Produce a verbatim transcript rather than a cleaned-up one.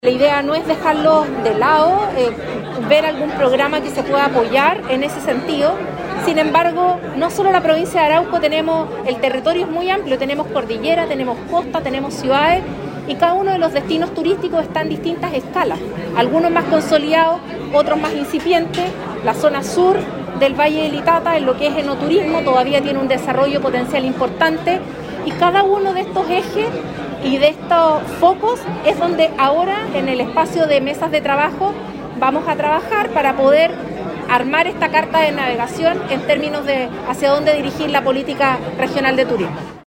La idea no es dejarlo de lado, eh, ver algún programa que se pueda apoyar en ese sentido. Sin embargo, no solo la provincia de Arauco tenemos, el territorio es muy amplio, tenemos cordillera, tenemos costa, tenemos ciudades y cada uno de los destinos turísticos está en distintas escalas. Algunos más consolidados, otros más incipientes. La zona sur del Valle del Itata, en lo que es enoturismo, todavía tiene un desarrollo potencial importante y cada uno de estos ejes y de estos focos es donde ahora en el espacio de mesas de trabajo vamos a trabajar para poder armar esta carta de navegación en términos de hacia dónde dirigir la política regional de turismo.